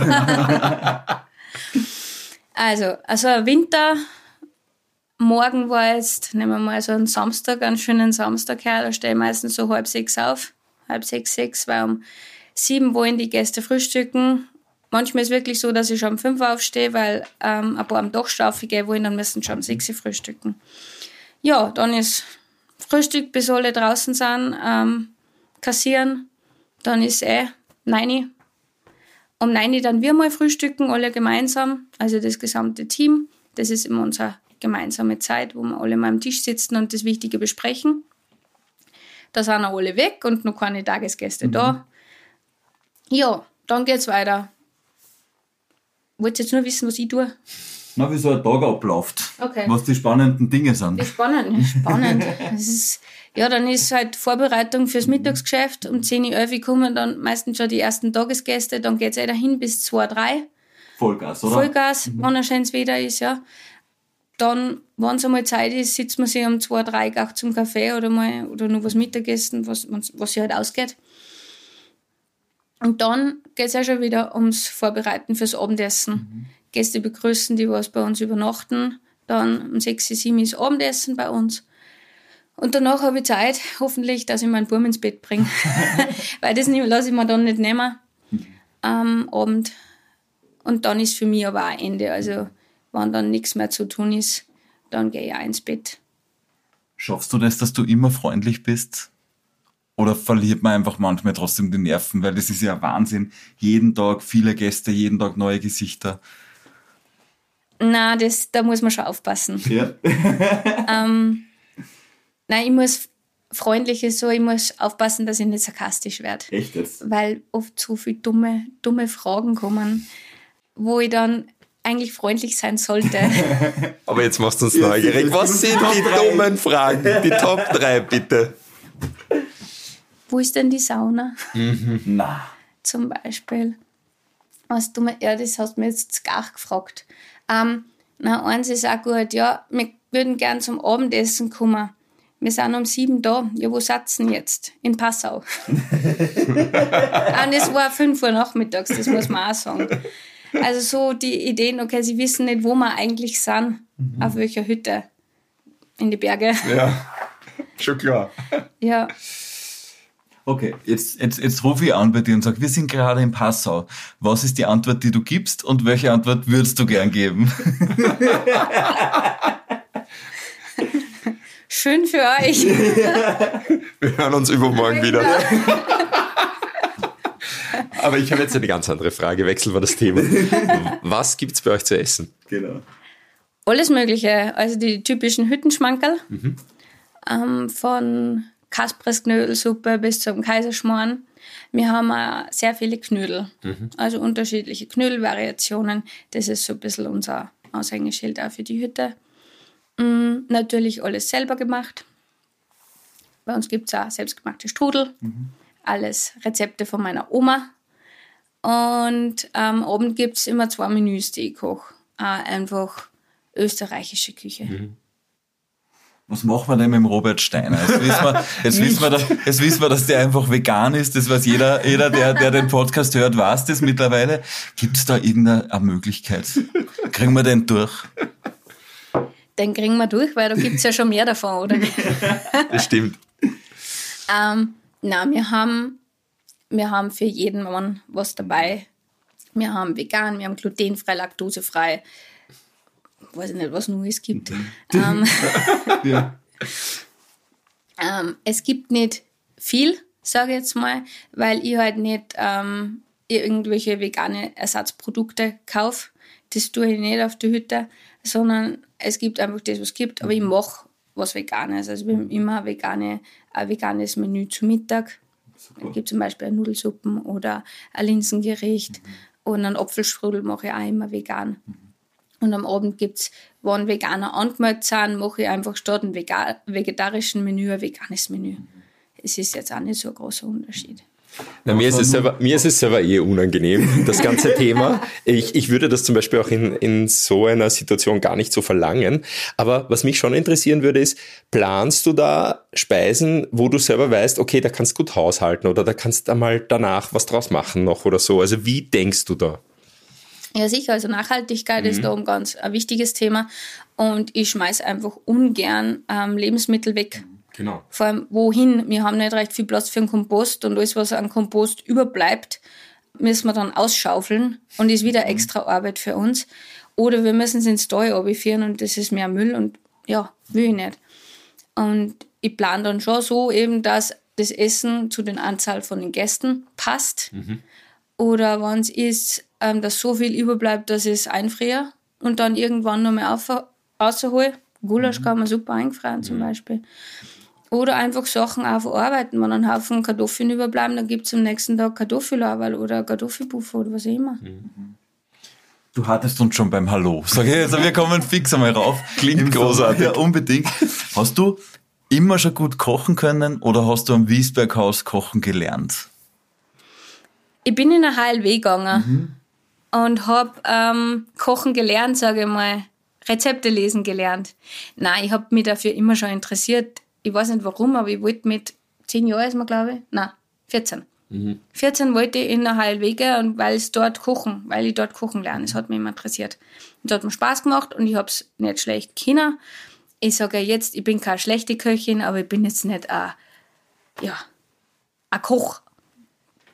Also ein Wintermorgen war jetzt, nehmen wir mal so einen Samstag, einen schönen Samstag her, da stehe ich meistens so 5:30 auf, 5:30, 6, weil um 7 wollen die Gäste frühstücken. Manchmal ist es wirklich so, dass ich schon um 5 aufstehe, weil ein paar am Dach schlafen gehen wollen, dann müssen schon um 6 frühstücken. Ja, dann ist Frühstück, bis alle draußen sind, kassieren, dann ist 9. Um 9 dann wir mal frühstücken, alle gemeinsam, also das gesamte Team. Das ist immer unsere gemeinsame Zeit, wo wir alle mal am Tisch sitzen und das Wichtige besprechen. Da sind auch alle weg und noch keine Tagesgäste da. Ja, dann geht's weiter. Wollt ihr jetzt nur wissen, was ich tue? Na, wie so ein Tag abläuft. Okay. Was die spannenden Dinge sind. Spannend. Das ist, ja, dann ist halt Vorbereitung fürs Mittagsgeschäft. Um 10, 11 kommen dann meistens schon die ersten Tagesgäste. Dann geht's dahin bis 2, 3. Vollgas, oder? Vollgas, wenn ein schönes Wetter ist, ja. Dann, wenn es einmal Zeit ist, sitzt man sich um 2, 3 auch zum Kaffee oder noch was Mittagessen, was sich halt ausgeht. Und dann geht's ja schon wieder ums Vorbereiten fürs Abendessen. Gäste begrüßen, die was bei uns übernachten. Dann um 6, 7 ist Abendessen bei uns. Und danach habe ich Zeit, hoffentlich, dass ich meinen Burm ins Bett bringe. Weil das lasse ich mir dann nicht nehmen am Abend. Und dann ist für mich aber auch Ende. Also wenn dann nichts mehr zu tun ist, dann gehe ich auch ins Bett. Schaffst du das, dass du immer freundlich bist? Oder verliert man einfach manchmal trotzdem die Nerven? Weil das ist ja Wahnsinn. Jeden Tag viele Gäste, jeden Tag neue Gesichter. Nein, da muss man schon aufpassen. Ja. Nein, ich muss freundlich so, ich muss aufpassen, dass ich nicht sarkastisch werde. Echt jetzt? Weil oft so viele dumme Fragen kommen, wo ich dann eigentlich freundlich sein sollte. Aber jetzt machst du uns neugierig. Was sind die dummen Fragen? Die Top 3, bitte. Wo ist denn die Sauna? Na. Zum Beispiel. Was dumme, ja, das hast du mir jetzt gar gefragt. Eins ist auch gut, ja, wir würden gern zum Abendessen kommen. Wir sind um 7 da. Ja, wo seid ihr denn jetzt? In Passau. Und es war 5 Uhr nachmittags, das muss man auch sagen. Also so die Ideen, okay, sie wissen nicht, wo wir eigentlich sind, auf welcher Hütte. In die Berge. Ja, schon klar. Ja. Okay, jetzt rufe ich an bei dir und sage, wir sind gerade in Passau. Was ist die Antwort, die du gibst und welche Antwort würdest du gern geben? Schön für euch. Wir hören uns übermorgen wieder. Aber ich habe jetzt eine ganz andere Frage. Wechseln wir das Thema. Was gibt's bei euch zu essen? Genau. Alles Mögliche. Also die typischen Hüttenschmankerl. Von Kasperes Knödelsuppe bis zum Kaiserschmarrn. Wir haben auch sehr viele Knödel. Also unterschiedliche Knödelvariationen. Das ist so ein bisschen unser Aushängeschild auch für die Hütte. Natürlich alles selber gemacht. Bei uns gibt es auch selbstgemachte Strudel. Alles Rezepte von meiner Oma. Und am Abend gibt es immer 2 Menüs, die ich koche. Einfach österreichische Küche. Was machen wir denn mit dem Robert Steiner? Jetzt wissen wir, dass der einfach vegan ist. Das weiß jeder, der den Podcast hört, weiß das mittlerweile. Gibt es da irgendeine Möglichkeit? Kriegen wir den durch? Den kriegen wir durch, weil da gibt es ja schon mehr davon, oder? Das stimmt. Wir haben für jeden Mann was dabei. Wir haben vegan, wir haben glutenfrei, laktosefrei. Ich weiß nicht, was Neues gibt. Ja. Es gibt nicht viel, sage ich jetzt mal, weil ich halt nicht irgendwelche vegane Ersatzprodukte kaufe. Das tue ich nicht auf der Hütte, sondern es gibt einfach das, was es gibt. Aber ich mache was Veganes. Also wir haben immer ein veganes Menü zu Mittag. Es gibt zum Beispiel eine Nudelsuppen oder ein Linsengericht und einen Apfelstrudel mache ich auch immer vegan. Und am Abend gibt es, wenn Veganer angemeldet sind, mache ich einfach statt einem vegetarischen Menü ein veganes Menü. Es ist jetzt auch nicht so ein großer Unterschied. Na, mir ist es selber unangenehm, das ganze Thema. Ich würde das zum Beispiel auch in so einer Situation gar nicht so verlangen. Aber was mich schon interessieren würde, ist, planst du da Speisen, wo du selber weißt, okay, da kannst du gut haushalten oder da kannst du einmal danach was draus machen noch oder so. Also wie denkst du da? Ja, sicher. Also Nachhaltigkeit ist da ein ganz wichtiges Thema. Und ich schmeiße einfach ungern Lebensmittel weg. Genau. Vor allem, wohin? Wir haben nicht recht viel Platz für einen Kompost und alles, was an Kompost überbleibt, müssen wir dann ausschaufeln und ist wieder extra Arbeit für uns. Oder wir müssen es ins Tal runterführen und das ist mehr Müll und ja, will ich nicht. Und ich plane dann schon so eben, dass das Essen zu den Anzahl von den Gästen passt. Oder wenn es ist, dass so viel überbleibt, dass ich es einfriere und dann irgendwann nochmal raushole. Gulasch kann man super einfrieren zum Beispiel. Oder einfach Sachen auch verarbeiten. Wenn ein Haufen Kartoffeln überbleiben, dann gibt es am nächsten Tag Kartoffellaberl oder Kartoffelpuffer oder was auch immer. Du hattest uns schon beim Hallo. Sag ich, also wir kommen fix einmal rauf. Klingt großartig. Ja, unbedingt. Hast du immer schon gut kochen können oder hast du am Wiesberghaus kochen gelernt? Ich bin in eine HLW gegangen und habe kochen gelernt, sage ich mal. Rezepte lesen gelernt. Nein, ich habe mich dafür immer schon interessiert. Ich weiß nicht warum, aber ich wollte mit 10 Jahren ist man, glaube ich. Nein, 14. 14 wollte ich in eine HLW gehen, und weil ich dort kochen lerne. Das hat mich immer interessiert. Und das hat mir Spaß gemacht und ich habe es nicht schlecht können. Ich sage ja jetzt, ich bin keine schlechte Köchin, aber ich bin jetzt nicht ein Koch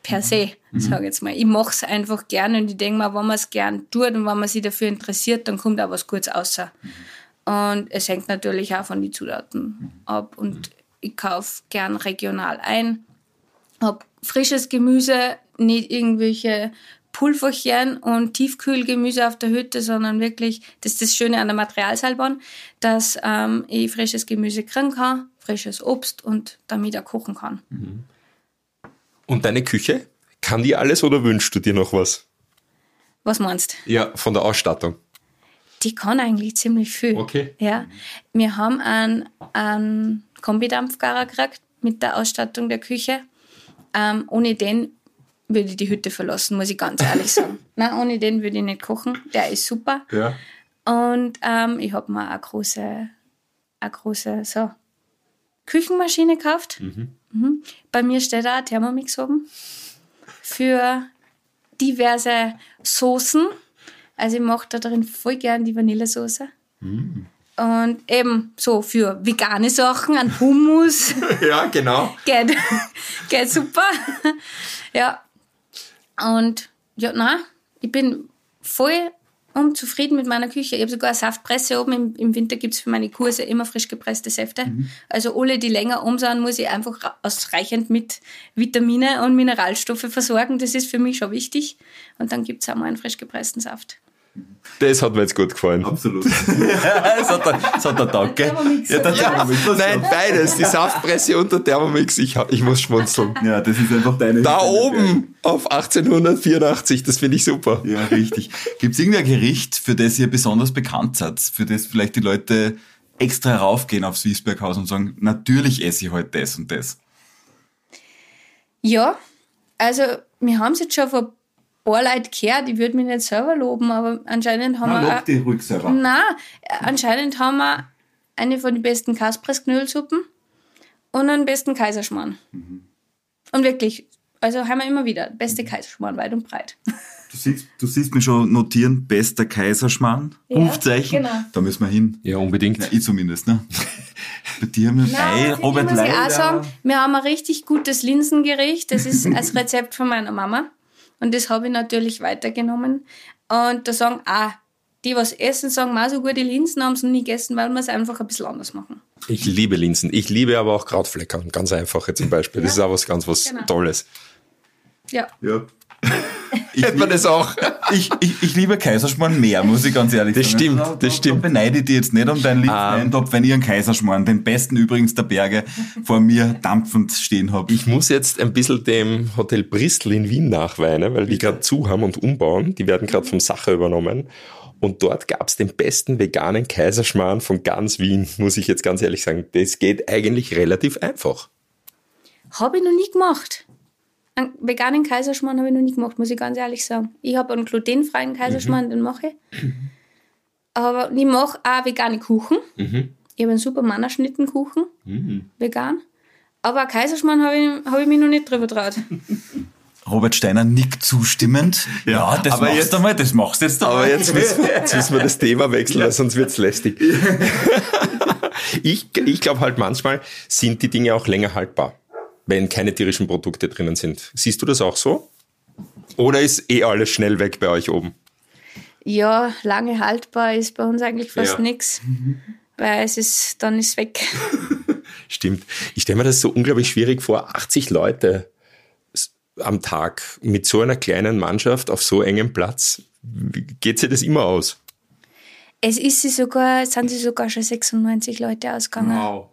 per se, sage ich jetzt mal. Ich mache es einfach gerne und ich denke mal, wenn man es gern tut und wenn man sich dafür interessiert, dann kommt auch was Gutes raus. Und es hängt natürlich auch von den Zutaten ab. Und ich kaufe gern regional ein, habe frisches Gemüse, nicht irgendwelche Pulverchen und Tiefkühlgemüse auf der Hütte, sondern wirklich, das ist das Schöne an der Materialseilbahn, dass ich frisches Gemüse kriegen kann, frisches Obst und damit auch kochen kann. Und deine Küche? Kann die alles oder wünschst du dir noch was? Was meinst du? Ja, von der Ausstattung. Die kann eigentlich ziemlich viel. Okay. Ja. Wir haben einen Kombidampfgarer gekriegt mit der Ausstattung der Küche. Ohne den würde ich die Hütte verlassen, muss ich ganz ehrlich sagen. Nein, ohne den würde ich nicht kochen. Der ist super. Ja. Und ich habe mir eine große so, Küchenmaschine gekauft. Bei mir steht auch ein Thermomix oben für diverse Soßen. Also ich mache da drin voll gern die Vanillesoße. Und eben so für vegane Sachen, ein Hummus. Ja, genau. Geht super. Ja. Und ja, nein, ich bin voll zufrieden mit meiner Küche. Ich habe sogar eine Saftpresse oben. Im Winter gibt es für meine Kurse immer frisch gepresste Säfte. Also alle, die länger sind, muss ich einfach ausreichend mit Vitamine und Mineralstoffe versorgen. Das ist für mich schon wichtig. Und dann gibt es auch mal einen frisch gepressten Saft. Das hat mir jetzt gut gefallen. Absolut. Das hat der Tag, gell? Ja, der Thermomix. Nein, beides. Die Saftpresse und der Thermomix. Ich muss schmunzeln. Ja, das ist einfach deine... Da oben auf 1884, das finde ich super. Ja, richtig. Gibt es irgendein Gericht, für das ihr besonders bekannt seid? Für das vielleicht die Leute extra raufgehen aufs Wiesberghaus und sagen, natürlich esse ich heute das und das? Ja, also wir haben es jetzt schon vor paar Leute gehört, ich würde mich nicht selber loben, aber anscheinend haben wir... Lob dich ruhig selber. Nein, anscheinend haben wir eine von den besten Kaspressknödelsuppen und einen besten Kaiserschmarrn. Und wirklich, also haben wir immer wieder, beste Kaiserschmarrn, weit und breit. Du siehst mich schon notieren, bester Kaiserschmarrn, Ja, Rufzeichen. genau. Da müssen wir hin. Ja, unbedingt. Na, ich zumindest, ne? Bei dir haben wir Robert muss ich auch Leider. sagen, wir haben ein richtig gutes Linsengericht, das ist als Rezept von meiner Mama. Und das habe ich natürlich weitergenommen. Und da sagen auch, die was essen, sagen wir auch so gute Linsen haben sie noch nie gegessen, weil wir es einfach ein bisschen anders machen. Ich liebe Linsen. Ich liebe aber auch Krautfleckern. Ganz einfache zum Beispiel. Das ist auch was Genau. Tolles. Ja. Ja. Hätte man das auch. Ich liebe Kaiserschmarrn mehr, muss ich ganz ehrlich Das sagen. stimmt, das stimmt. Da beneide ich dich jetzt nicht um deinen Lieblingseintopf, wenn ich einen Kaiserschmarrn, den besten übrigens der Berge, vor mir dampfend stehen habe. Ich muss jetzt ein bisschen dem Hotel Bristol in Wien nachweinen, weil die gerade zu haben und umbauen. Die werden gerade vom Sacher übernommen. Und dort gab es den besten veganen Kaiserschmarrn von ganz Wien, muss ich jetzt ganz ehrlich sagen. Das geht eigentlich relativ einfach. Habe ich noch nie gemacht. Einen veganen Kaiserschmarrn habe ich noch nie gemacht, muss ich ganz ehrlich sagen. Ich habe einen glutenfreien Kaiserschmarrn, den mache ich. Aber ich mache auch vegane Kuchen. Ich habe einen super Mannerschnittenkuchen, vegan. Aber einen Kaiserschmarrn habe ich mich noch nicht drüber traut. Robert Steiner nickt zustimmend. Ja, das aber machst du jetzt einmal. Aber jetzt müssen wir das Thema wechseln, weil sonst wird's lästig. Ich glaube halt manchmal sind die Dinge auch länger haltbar, wenn keine tierischen Produkte drinnen sind. Siehst du das auch so? Oder ist alles schnell weg bei euch oben? Ja, lange haltbar ist bei uns eigentlich fast Ja. nichts, weil dann ist es weg. Stimmt. Ich stelle mir das so unglaublich schwierig vor, 80 Leute am Tag mit so einer kleinen Mannschaft auf so engem Platz. Geht sich das immer aus? Sind sie sogar schon 96 Leute ausgegangen. Wow.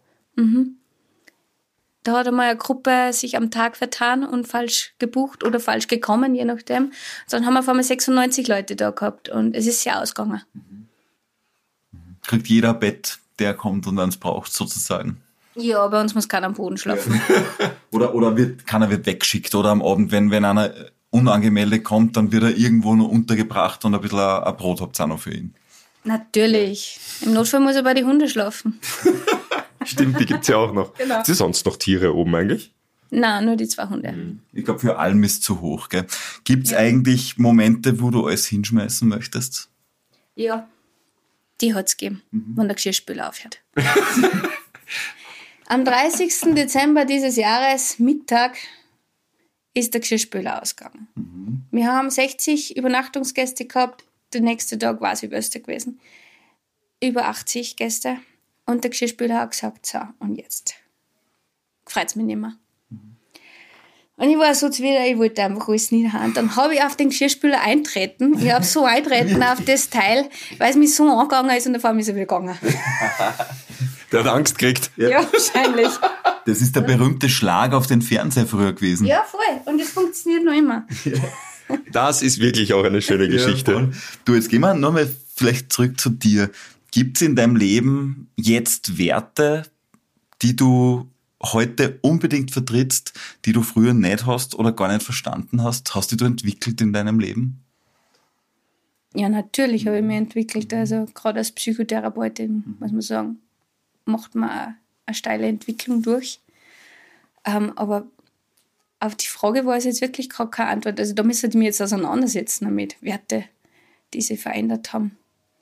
Da hat einmal eine Gruppe sich am Tag vertan und falsch gebucht oder falsch gekommen, je nachdem. Dann haben wir auf einmal 96 Leute da gehabt und es ist sehr ausgegangen. Kriegt jeder ein Bett, der kommt und uns braucht, sozusagen. Ja, bei uns muss keiner am Boden schlafen. Oder keiner wird weggeschickt. Oder am Abend, wenn einer unangemeldet kommt, dann wird er irgendwo noch untergebracht und ein bisschen ein Brot habt ihr auch noch für ihn. Natürlich. Im Notfall muss er bei den Hunden schlafen. Stimmt, die gibt's ja auch noch. Genau. Gibt es sonst noch Tiere oben eigentlich? Nein, nur die 2 Hunde. Ich glaube, für Alm ist zu hoch. Gell? Gibt's eigentlich Momente, wo du alles hinschmeißen möchtest? Ja. Die hat's gegeben, wenn der Geschirrspüler aufhört. Am 30. Dezember dieses Jahres, Mittag, ist der Geschirrspüler ausgegangen. Wir haben 60 Übernachtungsgäste gehabt, der nächste Tag war es überste gewesen. Über 80 Gäste. Und der Geschirrspüler hat gesagt, so, und jetzt freut es mich nicht mehr. Und ich war so zuwider, ich wollte einfach alles niederhauen. Dann habe ich auf den Geschirrspüler eintreten. Ich habe so eintreten auf das Teil, weil es mich so angegangen ist und dann vor mir so wieder gegangen. Der hat Angst gekriegt. Ja, wahrscheinlich. Das ist der berühmte Schlag auf den Fernseher früher gewesen. Ja, voll. Und das funktioniert noch immer. Das ist wirklich auch eine schöne Geschichte. Ja, du, jetzt gehen wir nochmal vielleicht zurück zu dir. Gibt es in deinem Leben jetzt Werte, die du heute unbedingt vertrittst, die du früher nicht hast oder gar nicht verstanden hast? Hast du entwickelt in deinem Leben? Ja, natürlich habe ich mich entwickelt. Also gerade als Psychotherapeutin, muss man sagen, macht man eine steile Entwicklung durch. Aber auf die Frage war es jetzt wirklich gerade keine Antwort. Also da müsste ich mich jetzt auseinandersetzen damit, Werte, die sich verändert haben.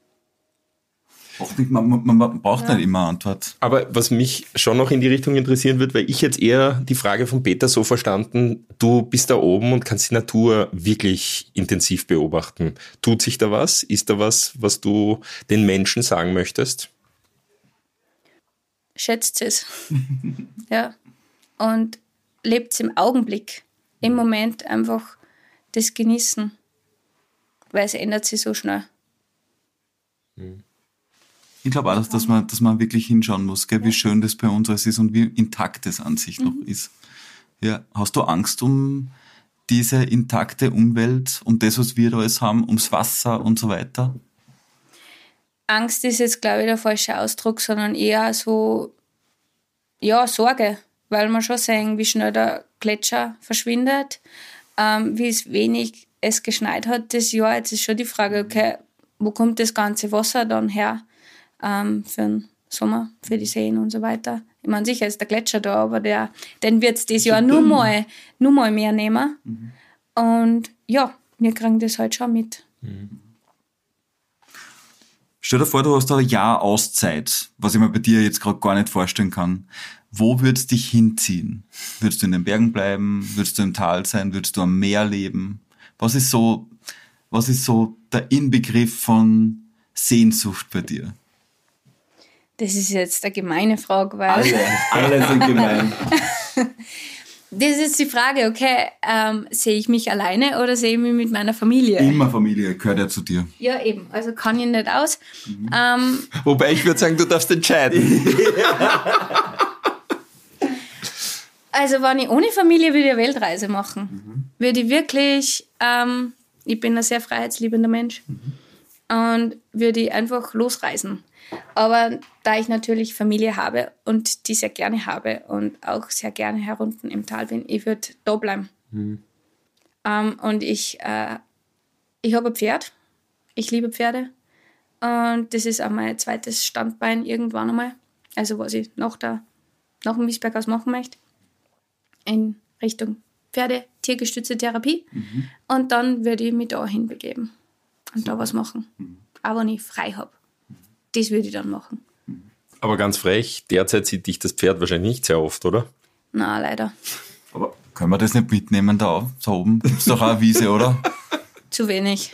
Man braucht nicht immer eine Antwort. Aber was mich schon noch in die Richtung interessieren wird, weil ich jetzt eher die Frage von Peter so verstanden, du bist da oben und kannst die Natur wirklich intensiv beobachten. Tut sich da was? Ist da was, was du den Menschen sagen möchtest? Schätzt es. Ja. Und lebt es im Augenblick. Im Moment einfach das Genießen. Weil es ändert sich so schnell. Ich glaube auch, dass man wirklich hinschauen muss, gell, wie schön das bei uns alles ist und wie intakt das an sich noch ist. Ja, hast du Angst um diese intakte Umwelt, um das, was wir da alles haben, ums Wasser und so weiter? Angst ist jetzt, glaube ich, der falsche Ausdruck, sondern eher so, ja, Sorge. Weil wir schon sehen, wie schnell der Gletscher verschwindet, wie wenig es geschneit hat das Jahr. Jetzt ist schon die Frage, okay, wo kommt das ganze Wasser dann her? Für den Sommer, für die Seen und so weiter. Ich meine, sicher ist der Gletscher da, aber den wird es dieses Jahr nur mal mehr nehmen. Und ja, wir kriegen das halt schon mit. Stell dir vor, du hast ein Jahr Auszeit, was ich mir bei dir jetzt gerade gar nicht vorstellen kann. Wo würdest du dich hinziehen? Würdest du in den Bergen bleiben? Würdest du im Tal sein? Würdest du am Meer leben? Was ist so der Inbegriff von Sehnsucht bei dir? Das ist jetzt eine gemeine Frage, weil... Alle sind gemein. Das ist jetzt die Frage, okay, sehe ich mich alleine oder sehe ich mich mit meiner Familie? Immer Familie, gehört ja zu dir. Ja, eben, also kann ich nicht aus. Wobei ich würde sagen, du darfst entscheiden. Also wenn ich ohne Familie würde ich eine Weltreise machen. Würde ich wirklich, ich bin ein sehr freiheitsliebender Mensch und würde ich einfach losreisen. Aber da ich natürlich Familie habe und die sehr gerne habe und auch sehr gerne herunten im Tal bin, ich würde da bleiben. Und ich habe ein Pferd. Ich liebe Pferde. Und das ist auch mein zweites Standbein irgendwann einmal. Also was ich nach dem Wiesberghaus machen möchte. In Richtung Pferde, tiergestützte Therapie. Und dann würde ich mich da hinbegeben und da was machen. Auch wenn ich frei habe. Das würde ich dann machen. Aber ganz frech, derzeit sieht dich das Pferd wahrscheinlich nicht sehr oft, oder? Nein, leider. Aber können wir das nicht mitnehmen da oben? Ist doch auch eine Wiese, oder? Zu wenig.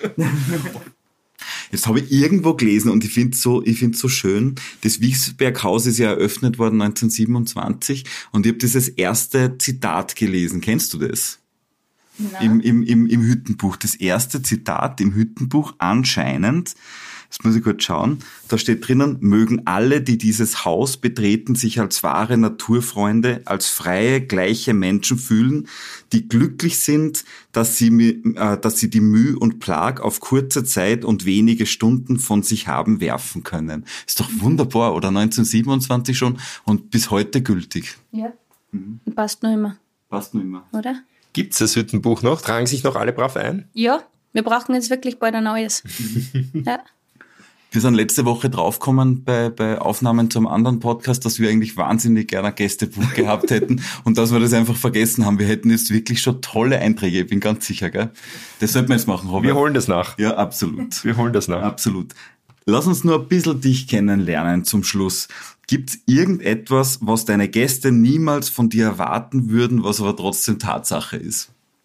Jetzt habe ich irgendwo gelesen und ich finde es so schön, das Wiesberghaus ist ja eröffnet worden 1927 und ich habe dieses erste Zitat gelesen. Kennst du das? Im Hüttenbuch. Das erste Zitat im Hüttenbuch anscheinend, das muss ich kurz schauen, da steht drinnen, mögen alle, die dieses Haus betreten, sich als wahre Naturfreunde, als freie, gleiche Menschen fühlen, die glücklich sind, dass sie die Mühe und Plag auf kurze Zeit und wenige Stunden von sich haben werfen können. Ist doch wunderbar, oder? 1927 schon und bis heute gültig. Ja, passt noch immer. Passt noch immer. Oder? Gibt es das Hüttenbuch noch? Tragen sich noch alle brav ein? Ja, wir brauchen jetzt wirklich bald ein neues. Ja. Wir sind letzte Woche draufgekommen bei Aufnahmen zum anderen Podcast, dass wir eigentlich wahnsinnig gerne ein Gästebuch gehabt hätten und dass wir das einfach vergessen haben. Wir hätten jetzt wirklich schon tolle Einträge, ich bin ganz sicher, gell? Das sollten wir jetzt machen, Robert. Wir holen das nach. Ja, absolut. Wir holen das nach. Absolut. Lass uns nur ein bisschen dich kennenlernen zum Schluss. Gibt's irgendetwas, was deine Gäste niemals von dir erwarten würden, was aber trotzdem Tatsache ist?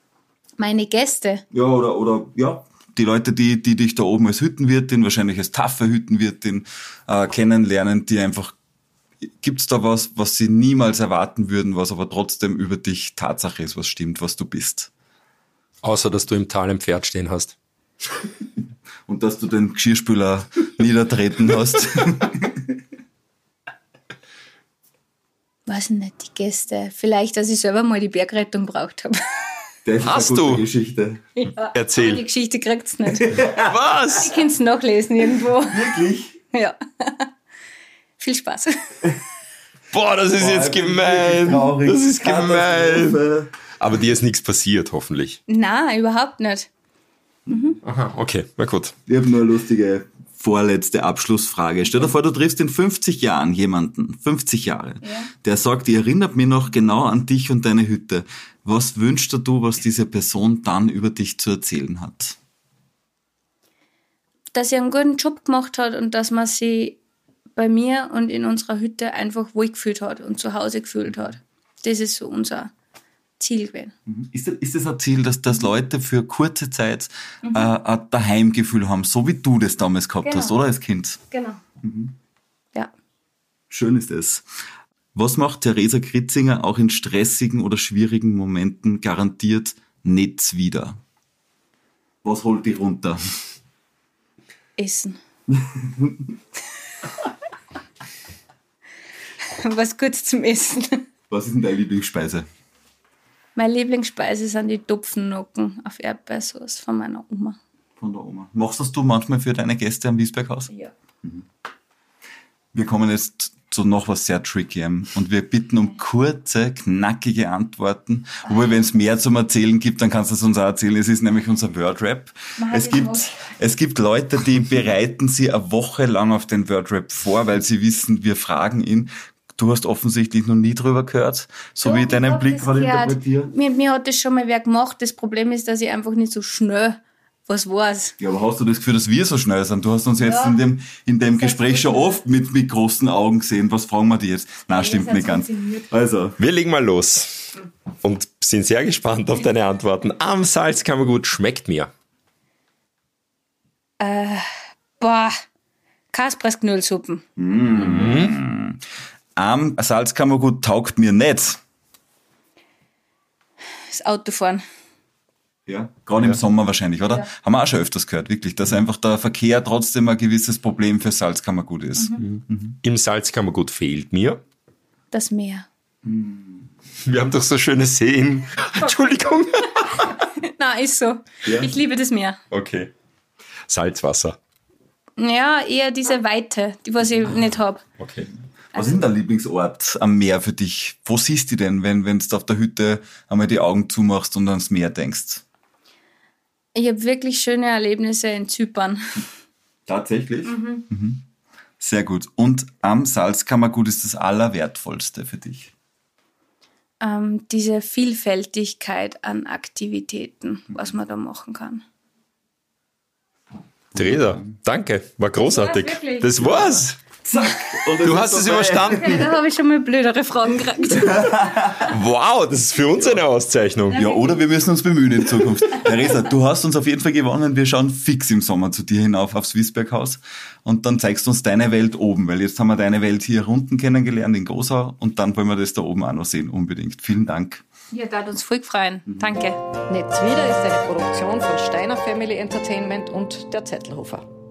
Meine Gäste. Ja, oder die Leute, die dich da oben als Hüttenwirtin, wahrscheinlich als taffe Hüttenwirtin kennenlernen, die einfach, gibt's da was sie niemals erwarten würden, was aber trotzdem über dich Tatsache ist, was stimmt, was du bist? Außer, dass du im Tal ein Pferd stehen hast. Und dass du den Geschirrspüler niedertreten hast. Weiß nicht, die Gäste. Vielleicht, dass ich selber mal die Bergrettung braucht habe. Das ist Hast eine gute du? Geschichte. Ja, Erzähl. aber die Geschichte kriegt's nicht. Was? Ich kann es nachlesen irgendwo. Wirklich? Ja. Viel Spaß. Boah, das ist jetzt gemein. Das ist gemein. Aber dir ist nichts passiert, hoffentlich. Nein, überhaupt nicht. Aha, okay, na gut. Ich habe nur eine lustige vorletzte Abschlussfrage. Stell dir vor, du triffst in 50 Jahren jemanden, 50 Jahre, der sagt, die erinnert mich noch genau an dich und deine Hütte. Was wünschst du, was diese Person dann über dich zu erzählen hat? Dass sie einen guten Job gemacht hat und dass man sie bei mir und in unserer Hütte einfach wohlgefühlt hat und zu Hause gefühlt hat. Das ist so unser Ziel gewesen. Ist das ein Ziel, dass Leute für kurze Zeit ein Daheimgefühl haben, so wie du das damals gehabt hast, oder als Kind? Genau. Ja. Schön ist es. Was macht Theresa Kritzinger auch in stressigen oder schwierigen Momenten garantiert nicht wieder? Was holt dich runter? Essen. Was Gutes zum Essen. Was ist denn deine Lieblingsspeise? Meine Lieblingsspeise sind die Topfennocken auf Erdbeersauce von meiner Oma. Von der Oma. Machst das du manchmal für deine Gäste am Wiesberghaus? Ja. Wir kommen jetzt zu noch was sehr Trickyem und wir bitten um kurze, knackige Antworten. Wobei, wenn es mehr zum Erzählen gibt, dann kannst du es uns auch erzählen. Es ist nämlich unser Wordrap. Es gibt Leute, die bereiten sie eine Woche lang auf den Wordrap vor, weil sie wissen, wir fragen ihn. Du hast offensichtlich noch nie drüber gehört, so wie ich deinen Blick gerade interpretiere. Mir hat das schon mal wer gemacht. Das Problem ist, dass ich einfach nicht so schnell was weiß. Ja, aber hast du das Gefühl, dass wir so schnell sind? Du hast uns jetzt in dem Gespräch schon oft mit großen Augen gesehen. Was fragen wir dir jetzt? Nein, stimmt nicht ganz. Also. Wir legen mal los und sind sehr gespannt auf deine Antworten. Am Salzkammergut schmeckt mir. Kaspressknödelsuppen. Am Salzkammergut taugt mir nicht. Das Autofahren. Ja, gerade im Sommer wahrscheinlich, oder? Ja. Haben wir auch schon öfters gehört, wirklich, dass einfach der Verkehr trotzdem ein gewisses Problem für Salzkammergut ist. Im Salzkammergut fehlt mir. Das Meer. Wir haben doch so schöne Seen. Entschuldigung. Nein, ist so. Ja. Ich liebe das Meer. Okay. Salzwasser. Ja, eher diese Weite, die was ich nicht habe. Okay. Was ist denn dein Lieblingsort am Meer für dich? Wo siehst du denn, wenn du auf der Hütte einmal die Augen zumachst und ans Meer denkst? Ich habe wirklich schöne Erlebnisse in Zypern. Tatsächlich? Sehr gut. Und am Salzkammergut ist das Allerwertvollste für dich? Diese Vielfältigkeit an Aktivitäten, was man da machen kann. Theresa, danke. War großartig. Ja, wirklich. Das war's. Zack! Du hast es überstanden. Okay, da habe ich schon mal blödere Fragen gekriegt. Wow, das ist für uns eine Auszeichnung. Ja, oder wir müssen uns bemühen in Zukunft. Theresa, du hast uns auf jeden Fall gewonnen. Wir schauen fix im Sommer zu dir hinauf aufs Wiesberghaus und dann zeigst du uns deine Welt oben, weil jetzt haben wir deine Welt hier unten kennengelernt in Gosau und dann wollen wir das da oben auch noch sehen, unbedingt. Vielen Dank. Ja, da hat uns voll gefreut. Danke. Netz wieder ist eine Produktion von Steiner Family Entertainment und der Zettelhofer.